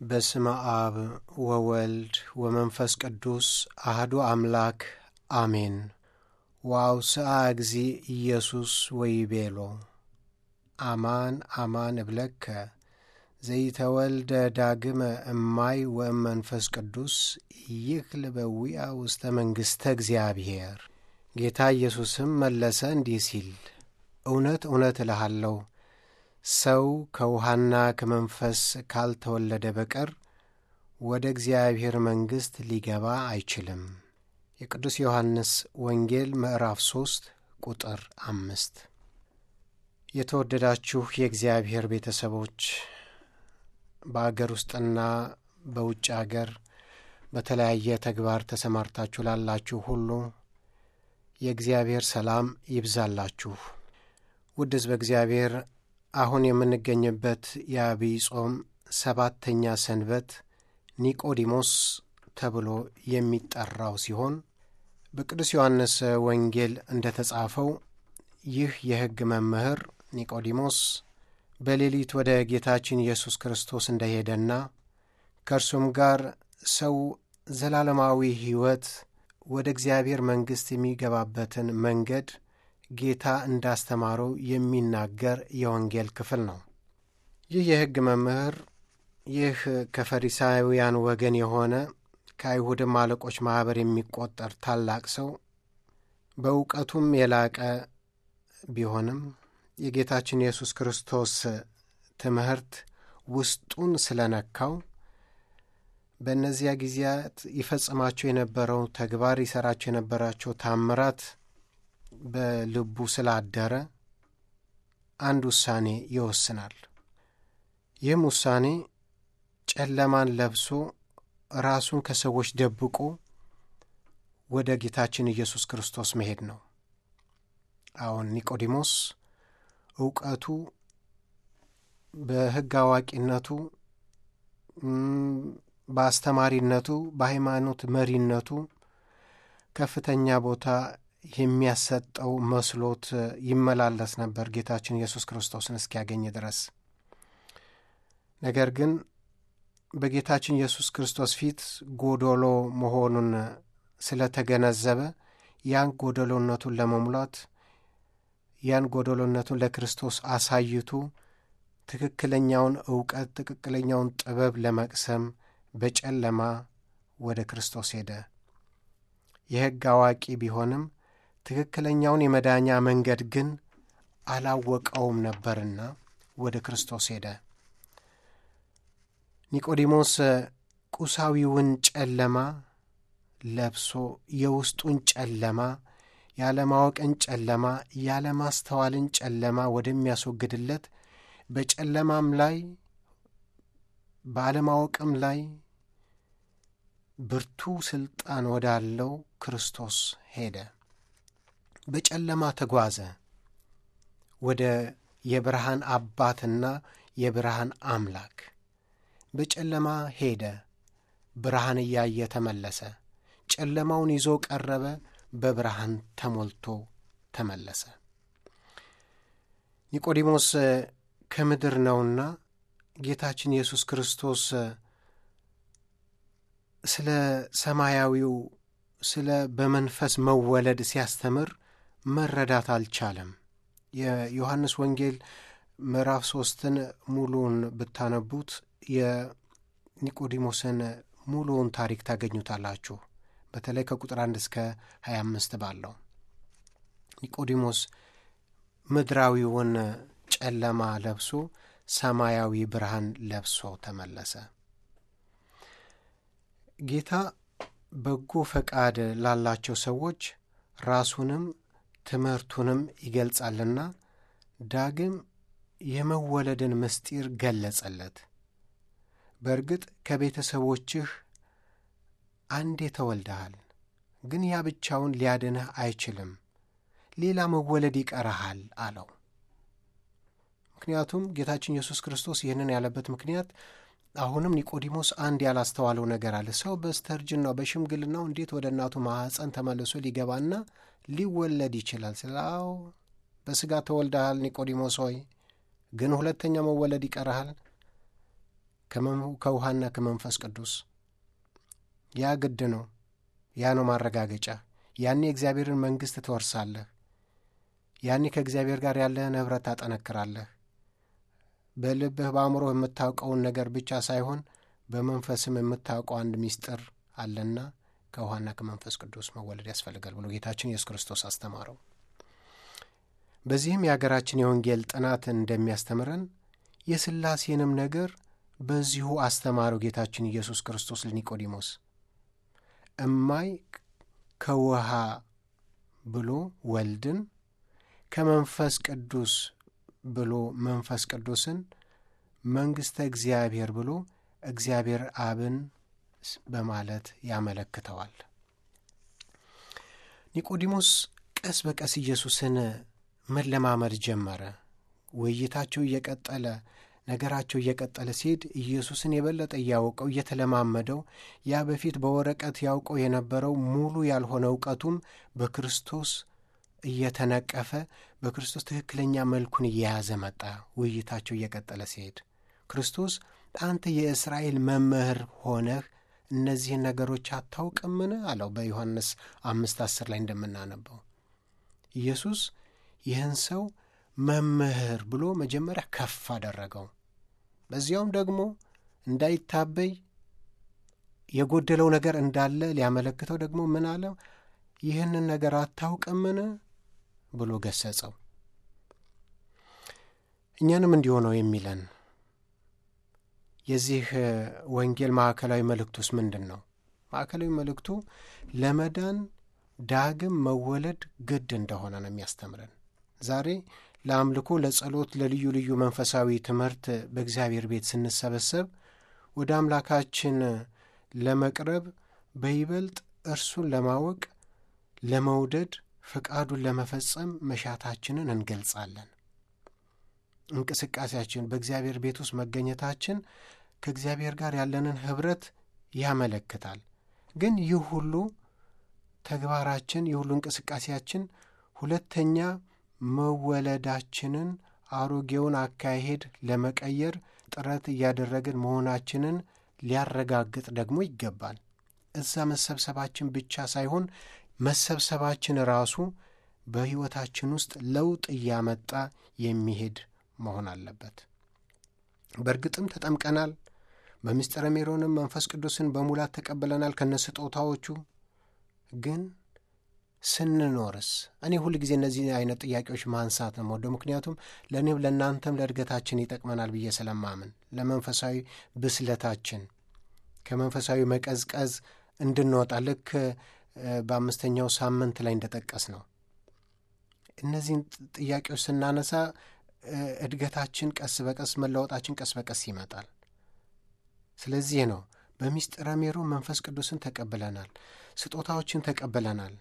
በስመ አብ ወወልድ ወመንፈስ ቅዱስ አሐዱ አምላክ አሜን። ወአውስአ እግዚእ ኢየሱስ ወይቤሎ አማን አማን እብለከ ዘይተወልደ ዳግመ እማይ ወእመንፈስ ቅዱስ ይክል በዊአ ውስተ መንግሥተ እግዚአብሔር። ጌታ ኢየሱስም መለሰ እንዲህ ሲል፣ እውነት እውነት እልሃለሁ ሰው ከውሃና ከመንፈስ ካልተወለደ በቀር ወደ እግዚአብሔር መንግሥት ሊገባ አይችልም። የቅዱስ ዮሐንስ ወንጌል ምዕራፍ 3 ቁጥር 5። የተወደዳችሁ የእግዚአብሔር ቤተሰቦች፣ በአገር ውስጥና በውጭ አገር በተለያየ ተግባር ተሰማርታችሁ ላላችሁ ሁሉ የእግዚአብሔር ሰላም ይብዛላችሁ። ውድ ሕዝበ እግዚአብሔር፣ አሁን የምንገኝበት የአብይ ጾም 7ኛ ሰንበት ኒቆዲሞስ ተብሎ የሚጠራው ሲሆን በቅዱስ ዮሐንስ ወንጌል እንደ ተጻፈው ይህ የሕግ መምህር ኒቆዲሞስ በሌሊት ወደ ጌታችን ኢየሱስ ክርስቶስ እንደሄደና ከእርሱም ጋር ሰው ዘላለማዊ ሕይወት ወደ እግዚአብሔር መንግሥት የሚገባበትን መንገድ ጌታ እንዳስተማረው የሚናገር የወንጌል ክፍል ነው። ይህ የሕግ መምህር ይህ ከፈሪሳውያን ወገን የሆነ ከአይሁድም አለቆች ማኅበር የሚቆጠር ታላቅ ሰው በእውቀቱም የላቀ ቢሆንም የጌታችን ኢየሱስ ክርስቶስ ትምህርት ውስጡን ስለነካው በእነዚያ ጊዜያት ይፈጽማቸው የነበረው ተግባር ይሠራቸው የነበራቸው ታምራት በልቡ ስላደረ አንድ ውሳኔ ይወስናል። ይህም ውሳኔ ጨለማን ለብሶ ራሱን ከሰዎች ደብቆ ወደ ጌታችን ኢየሱስ ክርስቶስ መሄድ ነው። አሁን ኒቆዲሞስ ዕውቀቱ በሕግ አዋቂነቱ፣ በአስተማሪነቱ፣ በሃይማኖት መሪነቱ ከፍተኛ ቦታ የሚያሰጠው መስሎት ይመላለስ ነበር ጌታችን ኢየሱስ ክርስቶስን እስኪያገኝ ድረስ። ነገር ግን በጌታችን ኢየሱስ ክርስቶስ ፊት ጎዶሎ መሆኑን ስለተገነዘበ ያን ጎዶሎነቱን ለመሙላት ያን ጎዶሎነቱን ለክርስቶስ አሳይቱ ትክክለኛውን ዕውቀት ትክክለኛውን ጥበብ ለመቅሰም በጨለማ ወደ ክርስቶስ ሄደ። የሕግ አዋቂ ቢሆንም ትክክለኛውን የመዳኛ መንገድ ግን አላወቀውም ነበርና ወደ ክርስቶስ ሄደ። ኒቆዲሞስ ቁሳዊውን ጨለማ ለብሶ የውስጡን ጨለማ፣ ያለማወቅን ጨለማ፣ ያለማስተዋልን ጨለማ ወደሚያስወግድለት በጨለማም ላይ በአለማወቅም ላይ ብርቱ ሥልጣን ወዳለው ክርስቶስ ሄደ። በጨለማ ተጓዘ። ወደ የብርሃን አባትና የብርሃን አምላክ በጨለማ ሄደ። ብርሃን እያየ ተመለሰ። ጨለማውን ይዞ ቀረበ። በብርሃን ተሞልቶ ተመለሰ። ኒቆዲሞስ ከምድር ነውና ጌታችን ኢየሱስ ክርስቶስ ስለ ሰማያዊው ስለ በመንፈስ መወለድ ሲያስተምር መረዳት አልቻለም። የዮሐንስ ወንጌል ምዕራፍ 3ን ሙሉውን ብታነቡት የኒቆዲሞስን ሙሉውን ታሪክ ታገኙታላችሁ። በተለይ ከቁጥር 1 እስከ 25 ባለው ኒቆዲሞስ ምድራዊውን ጨለማ ለብሶ ሰማያዊ ብርሃን ለብሶ ተመለሰ። ጌታ በጎ ፈቃድ ላላቸው ሰዎች ራሱንም ትምህርቱንም ይገልጻልና ዳግም የመወለድን ምስጢር ገለጸለት። በእርግጥ ከቤተሰቦችህ አንዴ ተወልደሃል፣ ግን ያ ብቻውን ሊያድንህ አይችልም፣ ሌላ መወለድ ይቀርሃል አለው። ምክንያቱም ጌታችን ኢየሱስ ክርስቶስ ይህንን ያለበት ምክንያት አሁንም ኒቆዲሞስ አንድ ያላስተዋለው ነገር አለ። ሰው በስተርጅናው በሽምግልናው እንዴት ወደ እናቱ ማኅፀን ተመልሶ ሊገባና ሊወለድ ይችላል? ስላው በሥጋ ተወልደሃል ኒቆዲሞስ ሆይ፣ ግን ሁለተኛ መወለድ ይቀርሃል። ከውሃና ከመንፈስ ቅዱስ። ያ ግድ ነው። ያ ነው ማረጋገጫ። ያኔ እግዚአብሔርን መንግሥት ትወርሳለህ። ያኔ ከእግዚአብሔር ጋር ያለህን ኅብረት ታጠነክራለህ። በልብህ በአእምሮህ የምታውቀውን ነገር ብቻ ሳይሆን በመንፈስም የምታውቀው አንድ ምስጢር አለና ከውሃና ከመንፈስ ቅዱስ መወለድ ያስፈልጋል ብሎ ጌታችን ኢየሱስ ክርስቶስ አስተማረው። በዚህም የአገራችን የወንጌል ጥናት እንደሚያስተምረን የሥላሴንም ነገር በዚሁ አስተማረው ጌታችን ኢየሱስ ክርስቶስ ለኒቆዲሞስ። እማይ ከውሃ ብሎ ወልድን፣ ከመንፈስ ቅዱስ ብሎ መንፈስ ቅዱስን፣ መንግሥተ እግዚአብሔር ብሎ እግዚአብሔር አብን በማለት ያመለክተዋል። ኒቆዲሞስ ቀስ በቀስ ኢየሱስን መለማመድ ጀመረ። ውይይታቸው እየቀጠለ ነገራቸው እየቀጠለ ሲሄድ ኢየሱስን የበለጠ እያወቀው እየተለማመደው ያ በፊት በወረቀት ያውቀው የነበረው ሙሉ ያልሆነ እውቀቱም በክርስቶስ እየተነቀፈ በክርስቶስ ትክክለኛ መልኩን እየያዘ መጣ። ውይይታቸው እየቀጠለ ሲሄድ ክርስቶስ አንተ የእስራኤል መምህር ሆነህ እነዚህን ነገሮች አታውቅምን አለው። በዮሐንስ 5:10 ላይ እንደምናነበው ኢየሱስ ይህን ሰው መምህር ብሎ መጀመሪያ ከፍ አደረገው። በዚያውም ደግሞ እንዳይታበይ የጎደለው ነገር እንዳለ ሊያመለክተው ደግሞ ምን አለው? ይህንን ነገር አታውቅምን ብሎ ገሰጸው። እኛንም እንዲሁ ነው የሚለን። የዚህ ወንጌል ማዕከላዊ መልእክቱስ ምንድን ነው? ማዕከላዊ መልእክቱ ለመዳን ዳግም መወለድ ግድ እንደሆነ ነው የሚያስተምረን። ዛሬ ለአምልኮ፣ ለጸሎት፣ ለልዩ ልዩ መንፈሳዊ ትምህርት በእግዚአብሔር ቤት ስንሰበሰብ ወደ አምላካችን ለመቅረብ በይበልጥ እርሱን ለማወቅ፣ ለመውደድ፣ ፍቃዱን ለመፈጸም መሻታችንን እንገልጻለን። እንቅስቃሴያችን በእግዚአብሔር ቤት ውስጥ መገኘታችን ከእግዚአብሔር ጋር ያለንን ኅብረት ያመለክታል። ግን ይህ ሁሉ ተግባራችን፣ ይህ ሁሉ እንቅስቃሴያችን ሁለተኛ መወለዳችንን፣ አሮጌውን አካሄድ ለመቀየር ጥረት እያደረግን መሆናችንን ሊያረጋግጥ ደግሞ ይገባል። እዛ መሰብሰባችን ብቻ ሳይሆን መሰብሰባችን ራሱ በሕይወታችን ውስጥ ለውጥ እያመጣ የሚሄድ መሆን አለበት። በእርግጥም ተጠምቀናል። በምስጢረ ሜሮንም መንፈስ ቅዱስን በሙላት ተቀብለናል ከነስጦታዎቹ። ግን ስንኖርስ? እኔ ሁል ጊዜ እነዚህ አይነት ጥያቄዎች ማንሳት ነው የምወደው። ምክንያቱም ለእኔም ለእናንተም ለእድገታችን ይጠቅመናል ብዬ ስለማምን፣ ለመንፈሳዊ ብስለታችን ከመንፈሳዊ መቀዝቀዝ እንድንወጣ ልክ በ5ኛው ሳምንት ላይ እንደጠቀስ ነው። እነዚህን ጥያቄዎች ስናነሳ እድገታችን ቀስ በቀስ መለወጣችን ቀስ በቀስ ይመጣል። ስለዚህ ነው በምስጢረ ሜሮን መንፈስ ቅዱስን ተቀብለናል፣ ስጦታዎችን ተቀብለናል።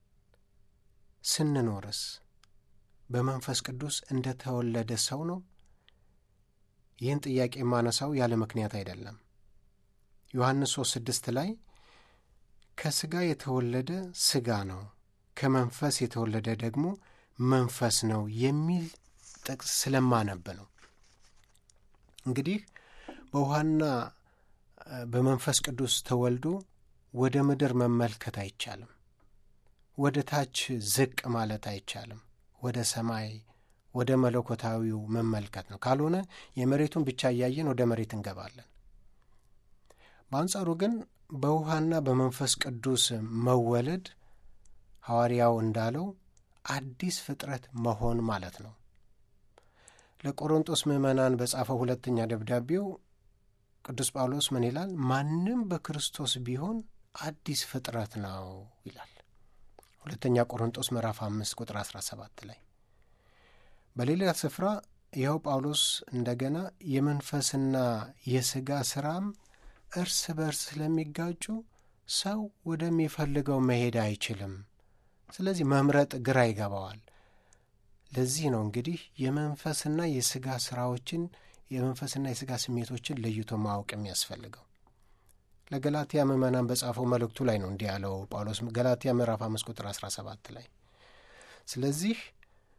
ስንኖርስ በመንፈስ ቅዱስ እንደተወለደ ሰው ነው? ይህን ጥያቄ የማነሳው ያለ ምክንያት አይደለም። ዮሐንስ 3:6 ላይ ከሥጋ የተወለደ ሥጋ ነው፣ ከመንፈስ የተወለደ ደግሞ መንፈስ ነው የሚል ጥቅስ ስለማነብ ነው። እንግዲህ በውሃና በመንፈስ ቅዱስ ተወልዶ ወደ ምድር መመልከት አይቻልም። ወደ ታች ዝቅ ማለት አይቻልም። ወደ ሰማይ ወደ መለኮታዊው መመልከት ነው። ካልሆነ የመሬቱን ብቻ እያየን ወደ መሬት እንገባለን። በአንጻሩ ግን በውሃና በመንፈስ ቅዱስ መወለድ ሐዋርያው እንዳለው አዲስ ፍጥረት መሆን ማለት ነው። ለቆሮንቶስ ምዕመናን በጻፈው 2ኛ ደብዳቤው ቅዱስ ጳውሎስ ምን ይላል? ማንም በክርስቶስ ቢሆን አዲስ ፍጥረት ነው ይላል። 2ኛ ቆሮንቶስ ምዕራፍ 5 ቁጥር 17 ላይ። በሌላ ስፍራ ይኸው ጳውሎስ እንደገና የመንፈስና የሥጋ ሥራም እርስ በርስ ስለሚጋጩ ሰው ወደሚፈልገው መሄድ አይችልም። ስለዚህ መምረጥ ግራ ይገባዋል። ለዚህ ነው እንግዲህ የመንፈስና የሥጋ ሥራዎችን የመንፈስና የሥጋ ስሜቶችን ለይቶ ማወቅ የሚያስፈልገው። ለገላትያ ምዕመናን በጻፈው መልእክቱ ላይ ነው እንዲህ ያለው ጳውሎስ ገላትያ ምዕራፍ 5 ቁጥር 17 ላይ። ስለዚህ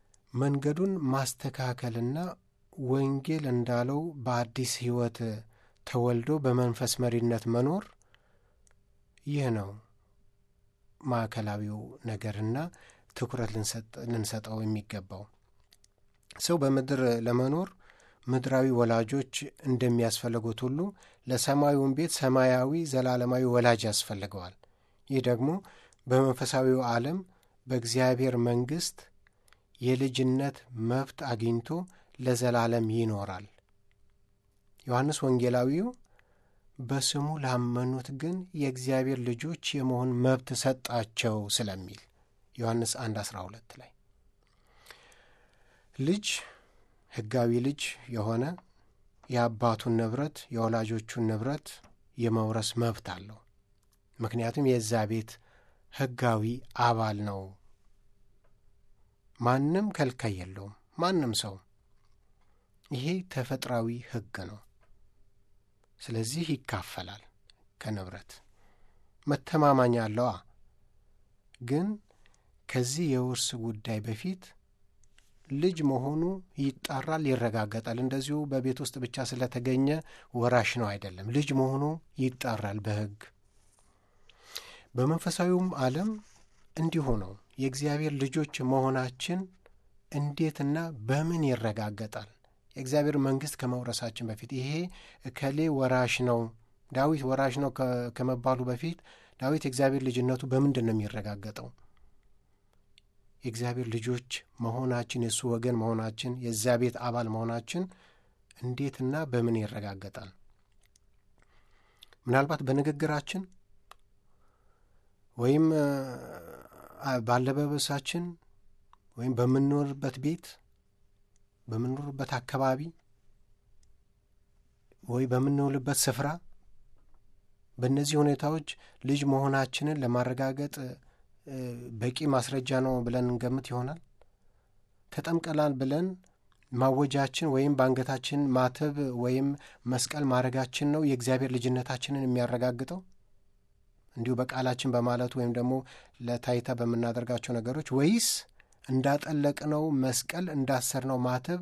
መንገዱን ማስተካከልና ወንጌል እንዳለው በአዲስ ሕይወት ተወልዶ በመንፈስ መሪነት መኖር ይህ ነው ማዕከላዊው ነገርና ትኩረት ልንሰጠው የሚገባው። ሰው በምድር ለመኖር ምድራዊ ወላጆች እንደሚያስፈልጉት ሁሉ ለሰማዩም ቤት ሰማያዊ ዘላለማዊ ወላጅ ያስፈልገዋል። ይህ ደግሞ በመንፈሳዊው ዓለም በእግዚአብሔር መንግሥት የልጅነት መብት አግኝቶ ለዘላለም ይኖራል። ዮሐንስ ወንጌላዊው በስሙ ላመኑት ግን የእግዚአብሔር ልጆች የመሆን መብት ሰጣቸው ስለሚል ዮሐንስ 1:12 ላይ ልጅ ሕጋዊ ልጅ የሆነ የአባቱን ንብረት የወላጆቹን ንብረት የመውረስ መብት አለው። ምክንያቱም የዛ ቤት ሕጋዊ አባል ነው። ማንም ከልካይ የለውም። ማንም ሰው ይሄ ተፈጥሯዊ ሕግ ነው። ስለዚህ ይካፈላል ከንብረት መተማማኛ አለዋ። ግን ከዚህ የውርስ ጉዳይ በፊት ልጅ መሆኑ ይጣራል፣ ይረጋገጣል። እንደዚሁ በቤት ውስጥ ብቻ ስለተገኘ ወራሽ ነው አይደለም። ልጅ መሆኑ ይጣራል በሕግ። በመንፈሳዊውም ዓለም እንዲሁ ነው። የእግዚአብሔር ልጆች መሆናችን እንዴትና በምን ይረጋገጣል? የእግዚአብሔር መንግሥት ከመውረሳችን በፊት ይሄ እከሌ ወራሽ ነው፣ ዳዊት ወራሽ ነው ከመባሉ በፊት ዳዊት የእግዚአብሔር ልጅነቱ በምንድን ነው የሚረጋገጠው? የእግዚአብሔር ልጆች መሆናችን፣ የእሱ ወገን መሆናችን፣ የዚያ ቤት አባል መሆናችን እንዴትና በምን ይረጋገጣል? ምናልባት በንግግራችን ወይም ባለባበሳችን ወይም በምንኖርበት ቤት፣ በምንኖርበት አካባቢ ወይ በምንውልበት ስፍራ፣ በእነዚህ ሁኔታዎች ልጅ መሆናችንን ለማረጋገጥ በቂ ማስረጃ ነው ብለን እንገምት ይሆናል። ተጠምቀናል ብለን ማወጃችን ወይም በአንገታችን ማተብ ወይም መስቀል ማድረጋችን ነው የእግዚአብሔር ልጅነታችንን የሚያረጋግጠው? እንዲሁ በቃላችን በማለት ወይም ደግሞ ለታይታ በምናደርጋቸው ነገሮች፣ ወይስ እንዳጠለቅነው መስቀል እንዳሰርነው ማተብ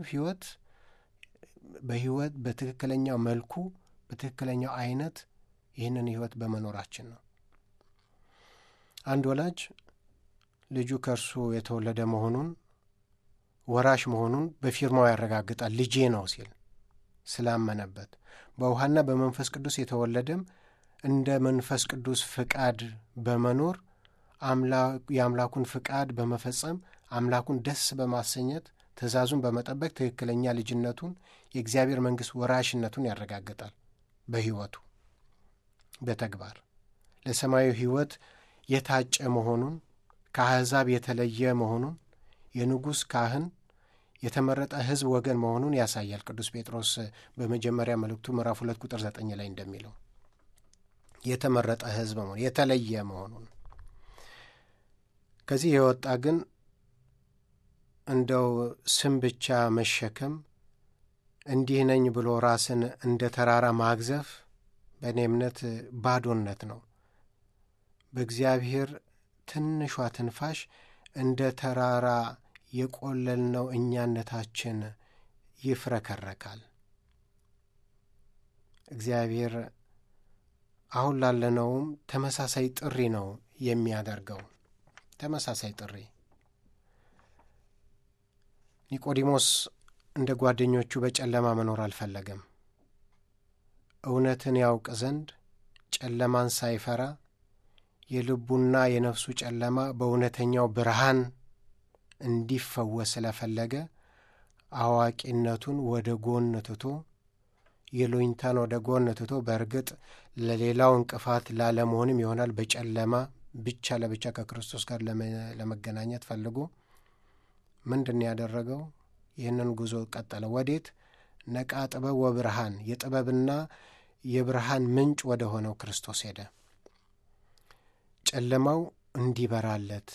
በሕይወት በትክክለኛው መልኩ በትክክለኛው አይነት ይህንን ሕይወት በመኖራችን ነው? አንድ ወላጅ ልጁ ከእርሱ የተወለደ መሆኑን ወራሽ መሆኑን በፊርማው ያረጋግጣል። ልጄ ነው ሲል ስላመነበት። በውሃና በመንፈስ ቅዱስ የተወለደም እንደ መንፈስ ቅዱስ ፍቃድ በመኖር የአምላኩን ፍቃድ በመፈጸም አምላኩን ደስ በማሰኘት ትእዛዙን በመጠበቅ ትክክለኛ ልጅነቱን የእግዚአብሔር መንግሥት ወራሽነቱን ያረጋግጣል። በሕይወቱ በተግባር ለሰማያዊ ሕይወት የታጨ መሆኑን፣ ከአሕዛብ የተለየ መሆኑን፣ የንጉሥ ካህን የተመረጠ ሕዝብ ወገን መሆኑን ያሳያል። ቅዱስ ጴጥሮስ በመጀመሪያ መልእክቱ ምዕራፍ 2 ቁጥር 9 ላይ እንደሚለው የተመረጠ ሕዝብ መሆኑን፣ የተለየ መሆኑን። ከዚህ የወጣ ግን እንደው ስም ብቻ መሸከም፣ እንዲህ ነኝ ብሎ ራስን እንደ ተራራ ማግዘፍ በእኔ እምነት ባዶነት ነው። በእግዚአብሔር ትንሿ ትንፋሽ እንደ ተራራ የቆለልነው እኛነታችን ይፍረከረካል። እግዚአብሔር አሁን ላለነውም ተመሳሳይ ጥሪ ነው የሚያደርገው። ተመሳሳይ ጥሪ። ኒቆዲሞስ እንደ ጓደኞቹ በጨለማ መኖር አልፈለገም። እውነትን ያውቅ ዘንድ ጨለማን ሳይፈራ የልቡና የነፍሱ ጨለማ በእውነተኛው ብርሃን እንዲፈወስ ስለፈለገ አዋቂነቱን ወደ ጎን ትቶ፣ የሎኝታን ወደ ጎን ትቶ፣ በእርግጥ ለሌላው እንቅፋት ላለመሆንም ይሆናል በጨለማ ብቻ ለብቻ ከክርስቶስ ጋር ለመገናኘት ፈልጎ ምንድን ያደረገው? ይህንን ጉዞ ቀጠለ። ወዴት? ነቃ ጥበብ ወብርሃን፣ የጥበብና የብርሃን ምንጭ ወደ ሆነው ክርስቶስ ሄደ። ጨለማው እንዲበራለት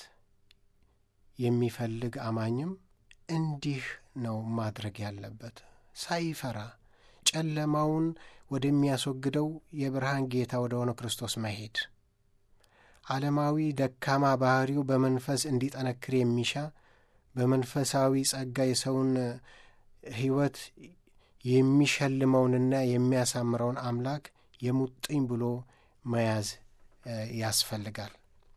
የሚፈልግ አማኝም እንዲህ ነው ማድረግ ያለበት። ሳይፈራ ጨለማውን ወደሚያስወግደው የብርሃን ጌታ ወደ ሆነው ክርስቶስ መሄድ። ዓለማዊ ደካማ ባህሪው በመንፈስ እንዲጠነክር የሚሻ በመንፈሳዊ ጸጋ የሰውን ሕይወት የሚሸልመውንና የሚያሳምረውን አምላክ የሙጥኝ ብሎ መያዝ ያስፈልጋል።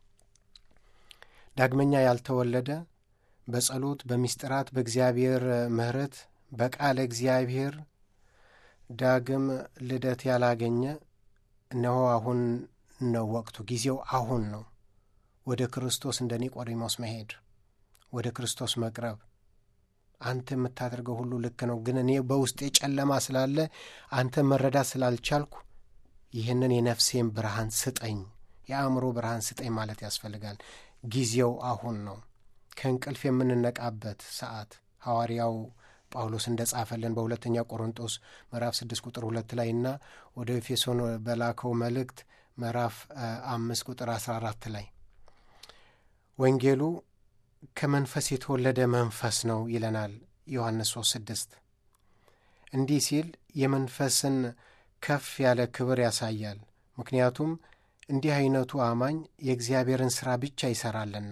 ዳግመኛ ያልተወለደ በጸሎት በምስጢራት በእግዚአብሔር ምሕረት በቃለ እግዚአብሔር ዳግም ልደት ያላገኘ እነሆ አሁን ነው ወቅቱ፣ ጊዜው አሁን ነው። ወደ ክርስቶስ እንደ ኒቆዲሞስ መሄድ፣ ወደ ክርስቶስ መቅረብ። አንተ የምታደርገው ሁሉ ልክ ነው፣ ግን እኔ በውስጤ ጨለማ ስላለ አንተ መረዳት ስላልቻልኩ ይህንን የነፍሴን ብርሃን ስጠኝ፣ የአእምሮ ብርሃን ስጠኝ ማለት ያስፈልጋል። ጊዜው አሁን ነው፣ ከእንቅልፍ የምንነቃበት ሰዓት። ሐዋርያው ጳውሎስ እንደ ጻፈልን በሁለተኛ ቆሮንቶስ ምዕራፍ 6 ቁጥር 2 ላይ እና ወደ ኤፌሶን በላከው መልእክት ምዕራፍ 5 ቁጥር 14 ላይ ወንጌሉ ከመንፈስ የተወለደ መንፈስ ነው ይለናል ዮሐንስ 3:6። እንዲህ ሲል የመንፈስን ከፍ ያለ ክብር ያሳያል። ምክንያቱም እንዲህ አይነቱ አማኝ የእግዚአብሔርን ሥራ ብቻ ይሠራልና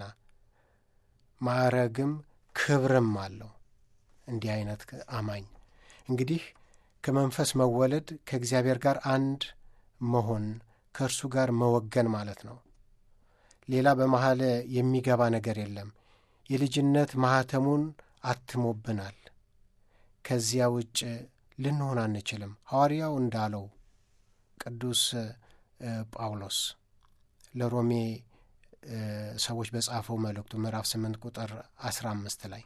ማዕረግም ክብርም አለው። እንዲህ አይነት አማኝ እንግዲህ ከመንፈስ መወለድ ከእግዚአብሔር ጋር አንድ መሆን፣ ከእርሱ ጋር መወገን ማለት ነው። ሌላ በመሃል የሚገባ ነገር የለም። የልጅነት ማኅተሙን አትሞብናል። ከዚያ ውጭ ልንሆን አንችልም። ሐዋርያው እንዳለው ቅዱስ ጳውሎስ ለሮሜ ሰዎች በጻፈው መልእክቱ ምዕራፍ 8 ቁጥር 15 ላይ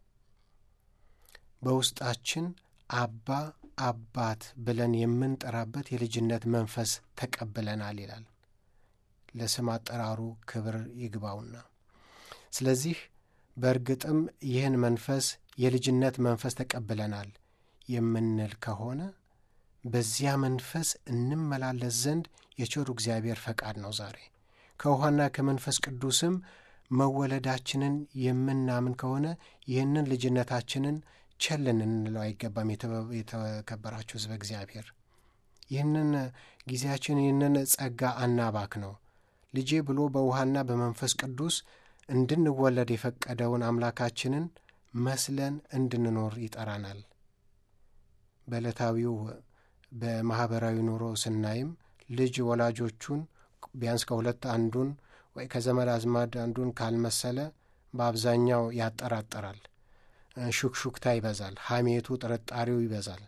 በውስጣችን አባ አባት ብለን የምንጠራበት የልጅነት መንፈስ ተቀብለናል ይላል። ለስም አጠራሩ ክብር ይግባውና ስለዚህ በእርግጥም ይህን መንፈስ የልጅነት መንፈስ ተቀብለናል የምንል ከሆነ በዚያ መንፈስ እንመላለስ ዘንድ የቸሩ እግዚአብሔር ፈቃድ ነው። ዛሬ ከውሃና ከመንፈስ ቅዱስም መወለዳችንን የምናምን ከሆነ ይህንን ልጅነታችንን ቸልን እንለው አይገባም። የተከበራችሁ ሕዝበ እግዚአብሔር ይህንን ጊዜያችን ይህንን ጸጋ አናባክ ነው። ልጄ ብሎ በውሃና በመንፈስ ቅዱስ እንድንወለድ የፈቀደውን አምላካችንን መስለን እንድንኖር ይጠራናል። በዕለታዊው በማኅበራዊ ኑሮ ስናይም ልጅ ወላጆቹን ቢያንስ ከሁለት አንዱን ወይ ከዘመድ አዝማድ አንዱን ካልመሰለ በአብዛኛው ያጠራጠራል። ሹክሹክታ ይበዛል። ሐሜቱ፣ ጥርጣሬው ይበዛል።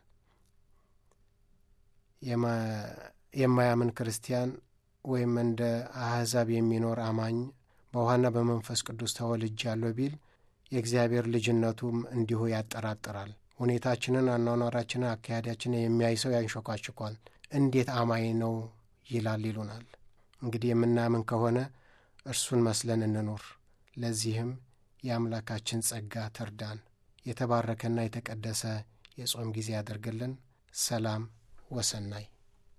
የማያምን ክርስቲያን ወይም እንደ አሕዛብ የሚኖር አማኝ በውሃና በመንፈስ ቅዱስ ተወልጃለሁ ቢል የእግዚአብሔር ልጅነቱም እንዲሁ ያጠራጥራል። ሁኔታችንን፣ አኗኗራችንን፣ አካሄዳችንን የሚያይ ሰው ያንሾካችኳል። እንዴት አማኝ ነው ይላል ይሉናል። እንግዲህ የምናምን ከሆነ እርሱን መስለን እንኖር። ለዚህም የአምላካችን ጸጋ ትርዳን። የተባረከና የተቀደሰ የጾም ጊዜ ያደርግልን። ሰላም ወሰናይ